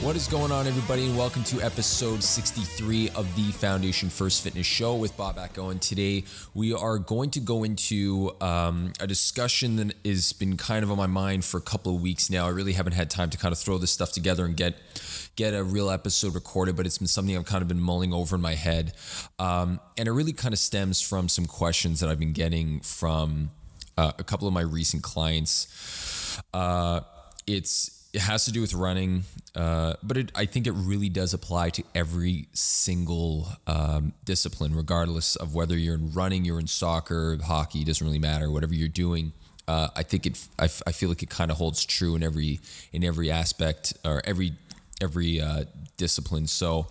What is going on, everybody, and welcome to episode 63 of the Foundation First Fitness Show with Bob Atko. And today we are going to go into a discussion that has been kind of on my mind for a couple of weeks now. I really haven't had time to kind of throw this stuff together and get a real episode recorded, but it's been something I've kind of been mulling over in my head. And it really kind of stems from some questions that I've been getting from a couple of my recent clients. It has to do with running, but I think it really does apply to every single discipline, regardless of whether you're in running, you're in soccer, hockey, doesn't really matter, whatever you're doing. I think I feel like it kind of holds true in every aspect or every discipline. So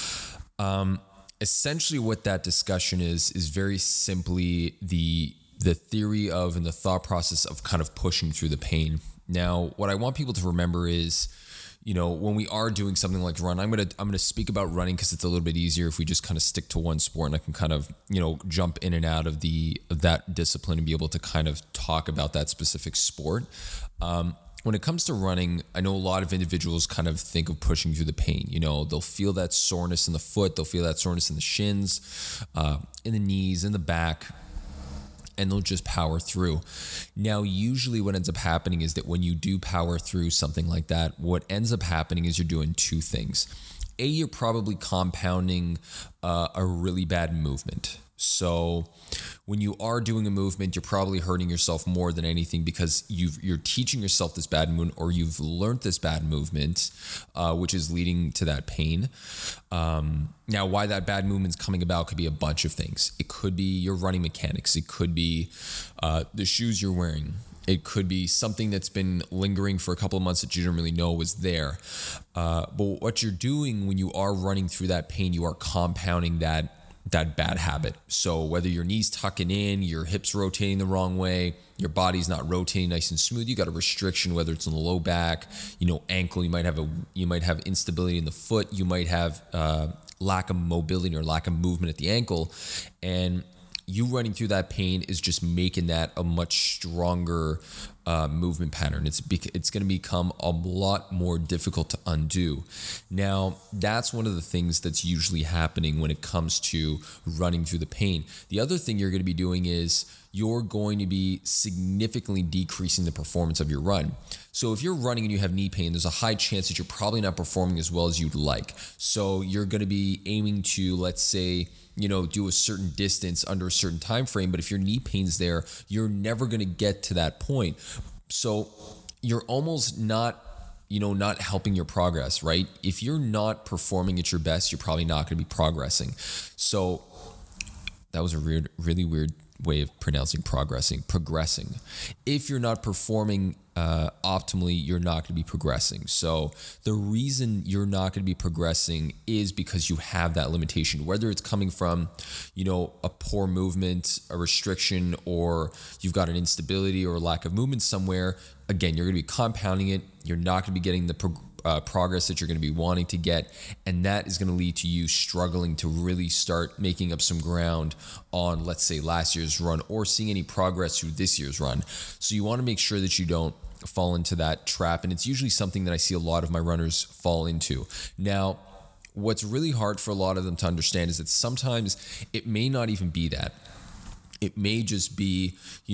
essentially what that discussion is very simply the theory of and the thought process of kind of pushing through the pain. Now, what I want people to remember is, when we are doing something like run, I'm gonna speak about running because it's a little bit easier if we just kind of stick to one sport, and I can kind of jump in and out of that discipline and be able to kind of talk about that specific sport. When it comes to running, I know a lot of individuals kind of think of pushing through the pain. They'll feel that soreness in the foot, they'll feel that soreness in the shins, in the knees, in the back, and they'll just power through. Now, usually what ends up happening is that when you do power through something like that, what ends up happening is you're doing two things. A, you're probably compounding a really bad movement. So when you are doing a movement, you're probably hurting yourself more than anything because you're teaching yourself this bad movement, or you've learned this bad movement, which is leading to that pain. Now, why that bad movement's coming about could be a bunch of things. It could be your running mechanics. It could be the shoes you're wearing. It could be something that's been lingering for a couple of months that you didn't really know was there. But what you're doing when you are running through that pain, you are compounding that bad habit. So whether your knees tucking in, your hips rotating the wrong way, your body's not rotating nice and smooth, you got a restriction, whether it's in the low back, ankle, you might have instability in the foot, you might have lack of mobility or lack of movement at the ankle, and you running through that pain is just making that a much stronger movement pattern. It's going to become a lot more difficult to undo. Now, that's one of the things that's usually happening when it comes to running through the pain. The other thing you're going to be doing is you're going to be significantly decreasing the performance of your run. So if you're running and you have knee pain, there's a high chance that you're probably not performing as well as you'd like. So you're going to be aiming to, let's say, do a certain distance under a certain time frame, but if your knee pain's there, you're never going to get to that point. So you're almost not helping your progress, right? If you're not performing at your best, you're probably not going to be progressing. So that was a really weird way of pronouncing progressing. If you're not performing optimally, you're not going to be progressing. So the reason you're not going to be progressing is because you have that limitation, whether it's coming from, a poor movement, a restriction, or you've got an instability or a lack of movement somewhere. Again, you're going to be compounding it. You're not going to be getting the progress that you're going to be wanting to get, and that is going to lead to you struggling to really start making up some ground on, let's say, last year's run or seeing any progress through this year's run. So you want to make sure that you don't fall into that trap, and it's usually something that I see a lot of my runners fall into. Now, what's really hard for a lot of them to understand is that sometimes it may not even be that. It may just be,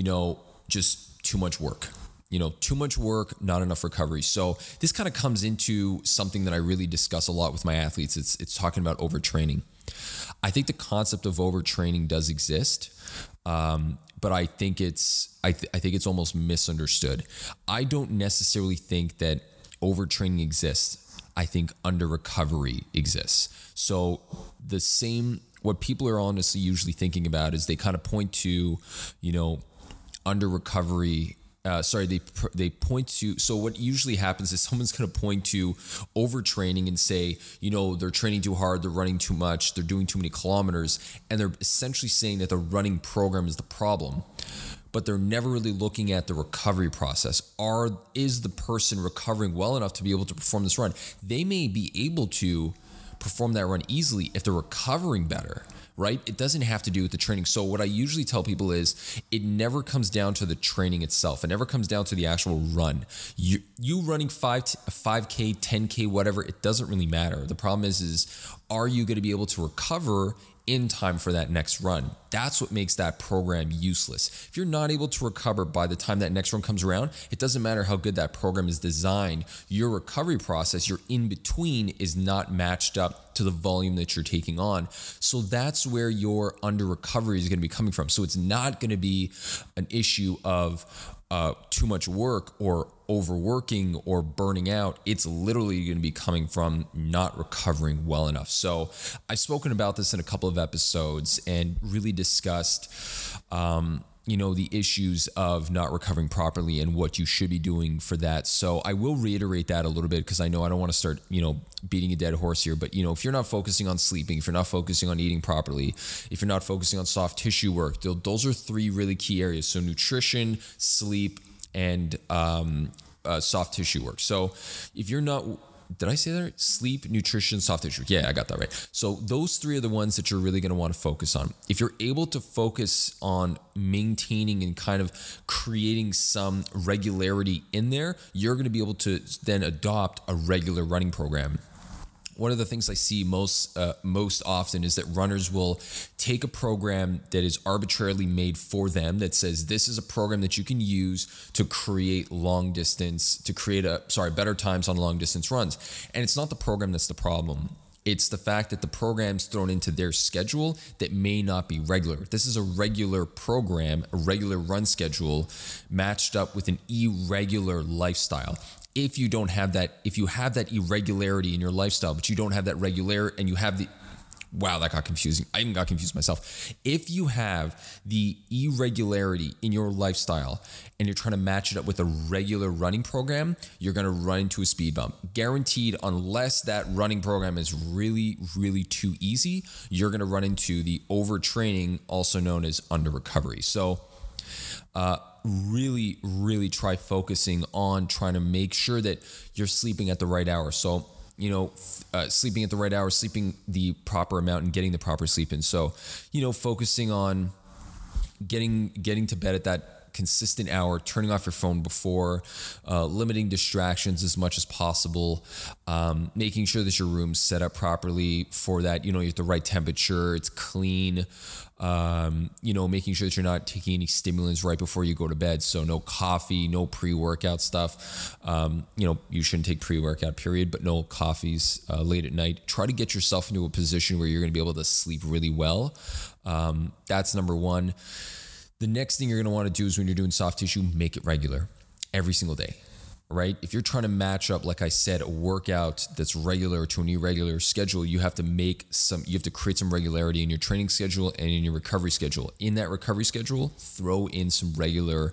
just too much work. Too much work, not enough recovery. So this kind of comes into something that I really discuss a lot with my athletes. It's talking about overtraining. I think the concept of overtraining does exist, but I think it's almost misunderstood. I don't necessarily think that overtraining exists. I think under recovery exists. So what people are honestly usually thinking about is they kind of point to, under recovery. They point to, so what usually happens is someone's going to point to overtraining and say, they're training too hard, they're running too much, they're doing too many kilometers, and they're essentially saying that the running program is the problem. But they're never really looking at the recovery process. Is the person recovering well enough to be able to perform this run? They may be able to perform that run easily if they're recovering better, right? It doesn't have to do with the training. So what I usually tell people is it never comes down to the training itself. It never comes down to the actual run. You running 5K, 10K, whatever, it doesn't really matter. The problem is are you going to be able to recover in time for that next run? That's what makes that program useless. If you're not able to recover by the time that next run comes around, it doesn't matter how good that program is designed. Your recovery process, your in between, is not matched up to the volume that you're taking on. So that's where your under recovery is going to be coming from. So it's not going to be an issue of too much work or overworking or burning out. It's literally going to be coming from not recovering well enough. So I've spoken about this in a couple of episodes and really discussed the issues of not recovering properly and what you should be doing for that. So I will reiterate that a little bit because I know I don't want to start, beating a dead horse here. But, if you're not focusing on sleeping, if you're not focusing on eating properly, if you're not focusing on soft tissue work, those are three really key areas. So nutrition, sleep, and soft tissue work. So if you're not... Did I say that right? Sleep, nutrition, soft tissue. Yeah, I got that right. So those three are the ones that you're really going to want to focus on. If you're able to focus on maintaining and kind of creating some regularity in there, you're going to be able to then adopt a regular running program. One of the things I see most often is that runners will take a program that is arbitrarily made for them that says this is a program that you can use to create better times on long distance runs. And it's not the program that's the problem. It's the fact that the program's thrown into their schedule that may not be regular. This is a regular program, a regular run schedule matched up with an irregular lifestyle. If you have that irregularity in your lifestyle, but you don't have that and you have that got confusing. I even got confused myself. If you have the irregularity in your lifestyle and you're trying to match it up with a regular running program, you're going to run into a speed bump. Guaranteed, unless that running program is really, really too easy, you're going to run into the overtraining, also known as under recovery. So, really, really try focusing on trying to make sure that you're sleeping at the right hour. So, sleeping at the right hour, sleeping the proper amount and getting the proper sleep in. So, focusing on getting to bed at that consistent hour, turning off your phone before, limiting distractions as much as possible, making sure that your room's set up properly for that, you have the right temperature, it's clean, making sure that you're not taking any stimulants right before you go to bed. So no coffee, no pre-workout stuff. You shouldn't take pre-workout period, but no coffees late at night. Try to get yourself into a position where you're going to be able to sleep really well. That's number one. The next thing you're going to want to do is when you're doing soft tissue, make it regular every single day, right? If you're trying to match up, like I said, a workout that's regular to an irregular schedule, you have to create some regularity in your training schedule and in your recovery schedule. In that recovery schedule, throw in some regular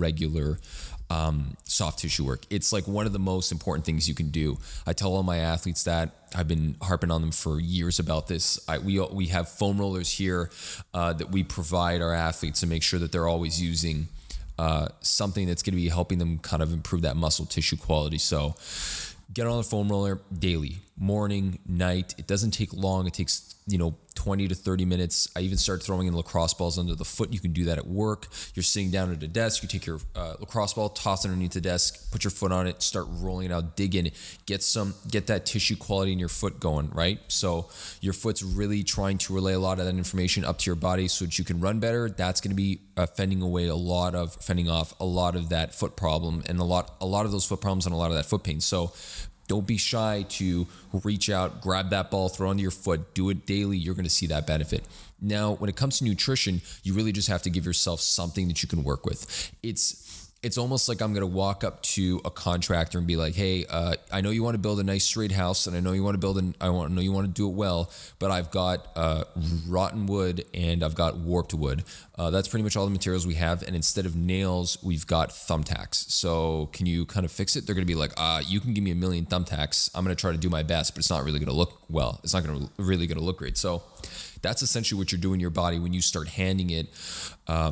soft tissue work. It's like one of the most important things you can do. I tell all my athletes that. I've been harping on them for years about this. We have foam rollers here that we provide our athletes to make sure that they're always using something that's going to be helping them kind of improve that muscle tissue quality. So get on the foam roller daily, morning, night. It doesn't take long. It takes 20 to 30 minutes. I even start throwing in lacrosse balls under the foot. You can do that at work. You're sitting down at a desk. You take your lacrosse ball, toss it underneath the desk, put your foot on it, start rolling it out, dig in, get that tissue quality in your foot going, right? So your foot's really trying to relay a lot of that information up to your body so that you can run better. That's going to be fending off a lot of that foot problem and a lot of those foot problems and a lot of that foot pain. So don't be shy to reach out, grab that ball, throw it onto your foot, do it daily. You're going to see that benefit. Now, when it comes to nutrition, you really just have to give yourself something that you can work with. It's almost like I'm going to walk up to a contractor and be like, hey, I know you want to build a nice straight house and I know you want to do it well, but I've got rotten wood and I've got warped wood. That's pretty much all the materials we have. And instead of nails, we've got thumbtacks. So can you kind of fix it? They're going to be like, you can give me 1,000,000 thumbtacks. I'm going to try to do my best, but it's not really going to look well. It's not going to really going to look great. So that's essentially what you're doing in your body when you start handing it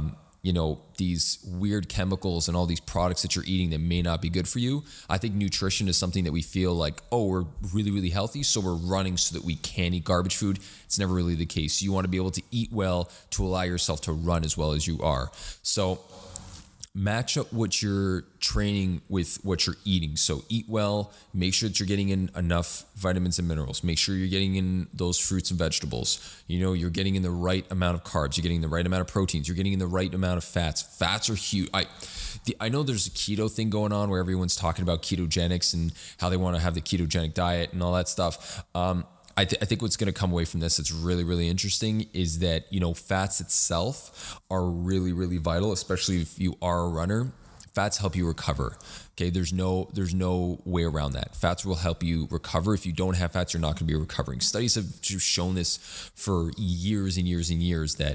these weird chemicals and all these products that you're eating that may not be good for you. I think nutrition is something that we feel like, oh, we're really, really healthy, so we're running so that we can eat garbage food. It's never really the case. You want to be able to eat well to allow yourself to run as well as you are. So match up what you're training with what you're eating. So eat well, make sure that you're getting in enough vitamins and minerals. Make sure you're getting in those fruits and vegetables. You're getting in the right amount of carbs. You're getting the right amount of proteins. You're getting in the right amount of fats. Fats are huge. I know there's a keto thing going on where everyone's talking about ketogenics and how they want to have the ketogenic diet and all that stuff. I think what's going to come away from this that's really, really interesting is that, fats itself are really, really vital, especially if you are a runner. Fats help you recover. Okay. There's no way around that. Fats will help you recover. If you don't have fats, you're not going to be recovering. Studies have shown this for years and years and years that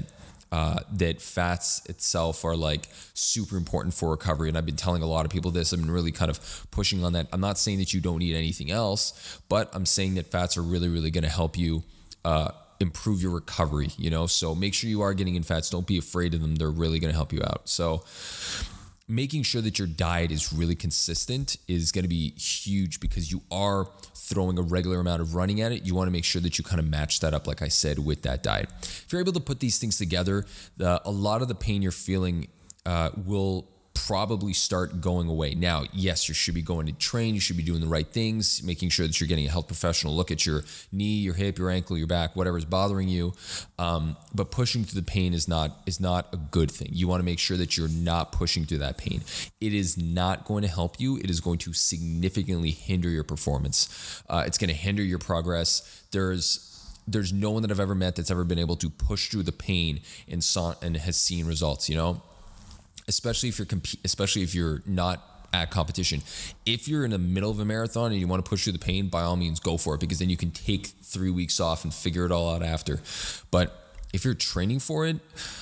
fats itself are like super important for recovery. And I've been telling a lot of people this. I've been really kind of pushing on that. I'm not saying that you don't need anything else, but I'm saying that fats are really, really going to help you improve your recovery, so make sure you are getting in fats. Don't be afraid of them. They're really going to help you out. So making sure that your diet is really consistent is going to be huge because you are throwing a regular amount of running at it. You want to make sure that you kind of match that up, like I said, with that diet. If you're able to put these things together, a lot of the pain you're feeling will probably start going away. Now, yes, you should be going to train. You should be doing the right things, making sure that you're getting a health professional look at your knee, your hip, your ankle, your back, whatever is bothering you. But pushing through the pain is not a good thing. You want to make sure that you're not pushing through that pain. It is not going to help you. It is going to significantly hinder your performance. It's going to hinder your progress. There's no one that I've ever met that's ever been able to push through the pain and has seen results, especially if you're not at competition. If you're in the middle of a marathon and you want to push through the pain, by all means, go for it, because then you can take 3 weeks off and figure it all out after. But if you're training for it,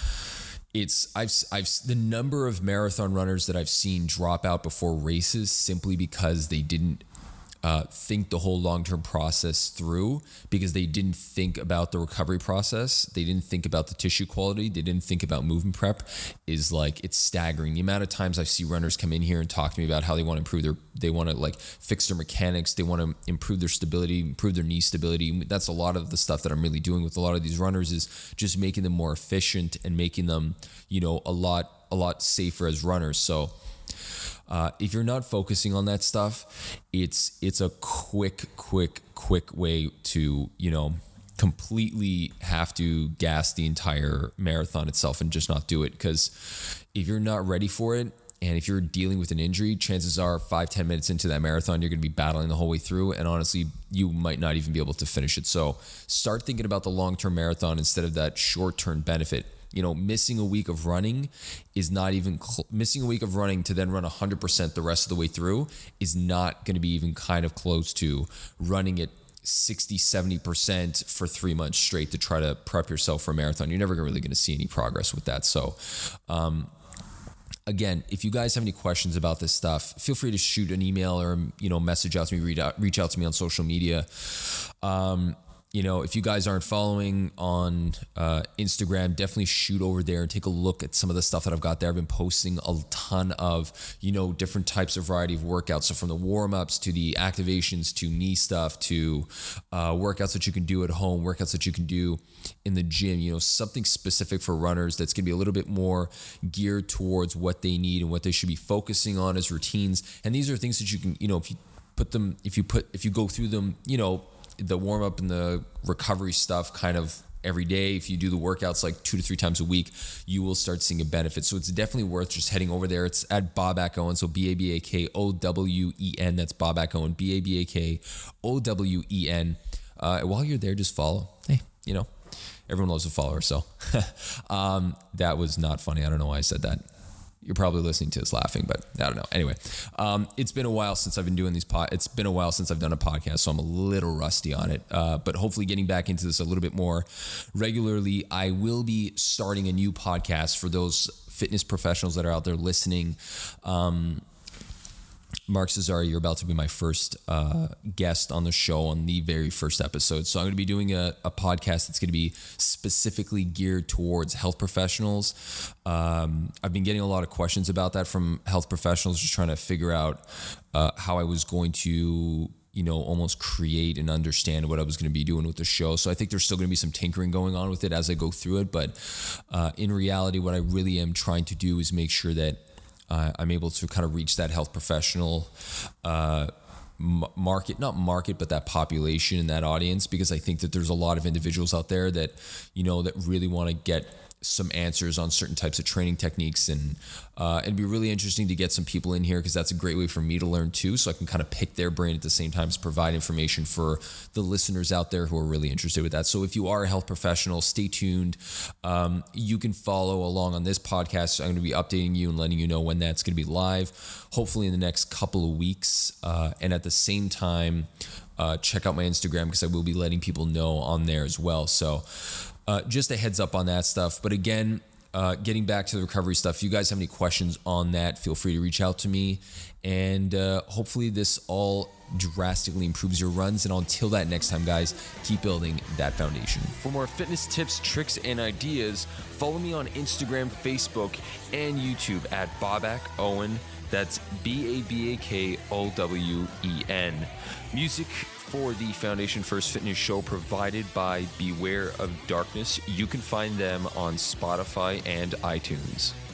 I've the number of marathon runners that I've seen drop out before races simply because they didn't think the whole long-term process through, because they didn't think about the recovery process. They didn't think about the tissue quality. They didn't think about movement prep. It's staggering. The amount of times I see runners come in here and talk to me about how they want to fix their mechanics. They want to improve their stability, improve their knee stability. That's a lot of the stuff that I'm really doing with a lot of these runners, is just making them more efficient and making them, a lot safer as runners. So, if you're not focusing on that stuff, it's a quick way to, completely have to gas the entire marathon itself and just not do it. Because if you're not ready for it, and if you're dealing with an injury, chances are 5-10 minutes into that marathon, you're going to be battling the whole way through. And honestly, you might not even be able to finish it. So start thinking about the long-term marathon instead of that short-term benefit. Missing a week of running is not even missing a week of running to then run 100% the rest of the way through is not going to be even kind of close to running at 60-70% for 3 months straight to try to prep yourself for a marathon. You're never really going to see any progress with that. So, again, if you guys have any questions about this stuff, feel free to shoot an email or, message out to me, reach out to me on social media. If you guys aren't following on Instagram, definitely shoot over there and take a look at some of the stuff that I've got there. I've been posting a ton of, different types of variety of workouts. So from the warm-ups to the activations to knee stuff to workouts that you can do at home, workouts that you can do in the gym, something specific for runners that's going to be a little bit more geared towards what they need and what they should be focusing on as routines. And these are things that you can, if you go through them, the warm up and the recovery stuff kind of every day. If you do the workouts like 2 to 3 times a week, you will start seeing a benefit. So it's definitely worth just heading over there. It's at Babak Owen. So BABAKOWEN. That's Babak Owen. BABAKOWEN. While you're there, just follow. Hey, everyone loves a follower. So that was not funny. I don't know why I said that. You're probably listening to us laughing, but I don't know. Anyway, it's been a while since I've been doing these it's been a while since I've done a podcast, so I'm a little rusty on it. But hopefully getting back into this a little bit more regularly. I will be starting a new podcast for those fitness professionals that are out there listening. Mark Cesari, you're about to be my first guest on the show on the very first episode. So I'm going to be doing a podcast that's going to be specifically geared towards health professionals. I've been getting a lot of questions about that from health professionals, just trying to figure out how I was going to almost create and understand what I was going to be doing with the show. So I think there's still going to be some tinkering going on with it as I go through it. But in reality, what I really am trying to do is make sure that I'm able to kind of reach that health professional market, but that population and that audience, because I think that there's a lot of individuals out there that, that really want to get some answers on certain types of training techniques, and it'd be really interesting to get some people in here, because that's a great way for me to learn too, so I can kind of pick their brain at the same time as provide information for the listeners out there who are really interested with that. So if you are a health professional, stay tuned. You can follow along on this podcast. I'm going to be updating you and letting you know when that's going to be live, hopefully in the next couple of weeks, and at the same time, check out my Instagram, because I will be letting people know on there as well. So just a heads up on that stuff. But again, getting back to the recovery stuff, if you guys have any questions on that, feel free to reach out to me. And hopefully this all drastically improves your runs. And until that next time, guys, keep building that foundation. For more fitness tips, tricks, and ideas, follow me on Instagram, Facebook, and YouTube at Babak Owen. That's BABAKOWEN. Music for the Foundation First Fitness Show provided by Beware of Darkness. You can find them on Spotify and iTunes.